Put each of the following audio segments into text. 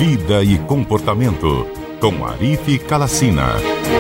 Vida e Comportamento, com Arif Kalacina.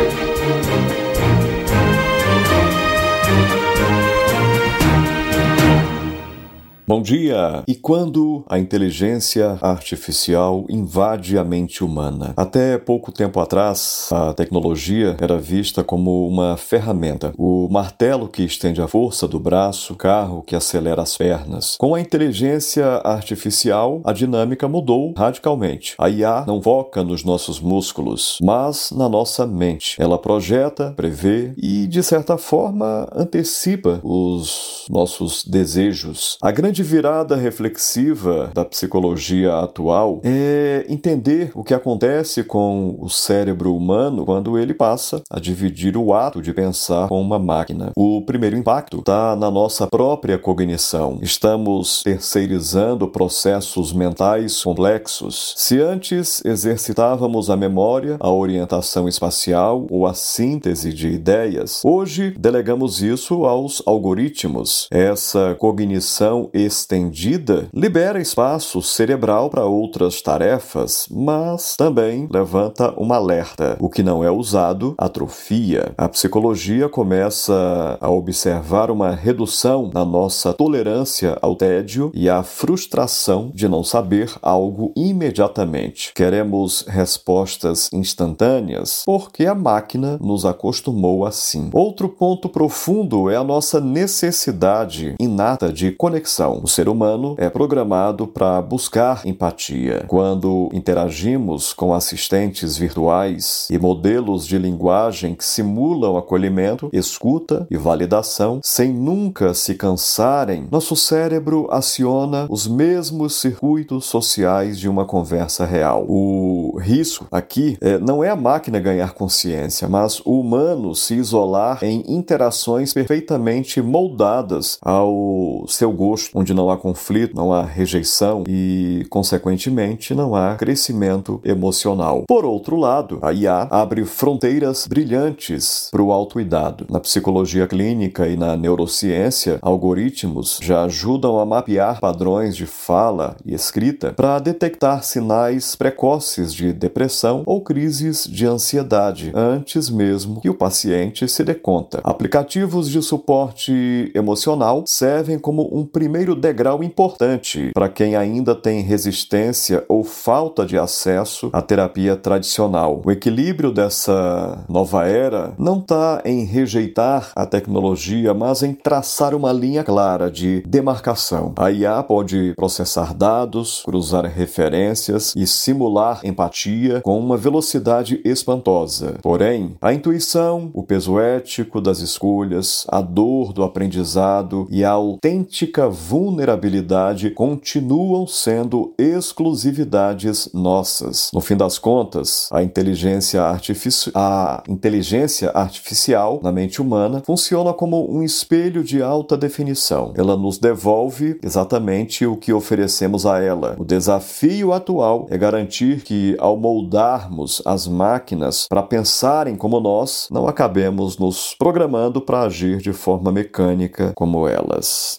Bom dia! E quando a inteligência artificial invade a mente humana? Até pouco tempo atrás, a tecnologia era vista como uma ferramenta. O martelo que estende a força do braço, o carro que acelera as pernas. Com a inteligência artificial, a dinâmica mudou radicalmente. A IA não foca nos nossos músculos, mas na nossa mente. Ela projeta, prevê e, de certa forma, antecipa os nossos desejos. A grande virada reflexiva da psicologia atual é entender o que acontece com o cérebro humano quando ele passa a dividir o ato de pensar com uma máquina. O primeiro impacto está na nossa própria cognição. Estamos terceirizando processos mentais complexos. Se antes exercitávamos a memória, a orientação espacial ou a síntese de ideias, hoje delegamos isso aos algoritmos. Essa cognição estendida libera espaço cerebral para outras tarefas, mas também levanta um alerta. O que não é usado atrofia. A psicologia começa a observar uma redução na nossa tolerância ao tédio e à frustração de não saber algo imediatamente. Queremos respostas instantâneas porque a máquina nos acostumou assim. Outro ponto profundo é a nossa necessidade inata de conexão. O ser humano é programado para buscar empatia. Quando interagimos com assistentes virtuais e modelos de linguagem que simulam acolhimento, escuta e validação, sem nunca se cansarem, nosso cérebro aciona os mesmos circuitos sociais de uma conversa real. O risco aqui não é a máquina ganhar consciência, mas o humano se isolar em interações perfeitamente moldadas ao seu gosto, onde não há conflito, não há rejeição e, consequentemente, não há crescimento emocional. Por outro lado, a IA abre fronteiras brilhantes para o autocuidado. Na psicologia clínica e na neurociência, algoritmos já ajudam a mapear padrões de fala e escrita para detectar sinais precoces de depressão ou crises de ansiedade, antes mesmo que o paciente se dê conta. Aplicativos de suporte emocional servem como um primeiro degrau importante para quem ainda tem resistência ou falta de acesso à terapia tradicional. O equilíbrio dessa nova era não está em rejeitar a tecnologia, mas em traçar uma linha clara de demarcação. A IA pode processar dados, cruzar referências e simular empatia com uma velocidade espantosa. Porém, a intuição, o peso ético das escolhas, a dor do aprendizado e a autêntica vulnerabilidade continuam sendo exclusividades nossas. No fim das contas, a inteligência artificial na mente humana funciona como um espelho de alta definição. Ela nos devolve exatamente o que oferecemos a ela. O desafio atual é garantir que, ao moldarmos as máquinas para pensarem como nós, não acabemos nos programando para agir de forma mecânica como elas.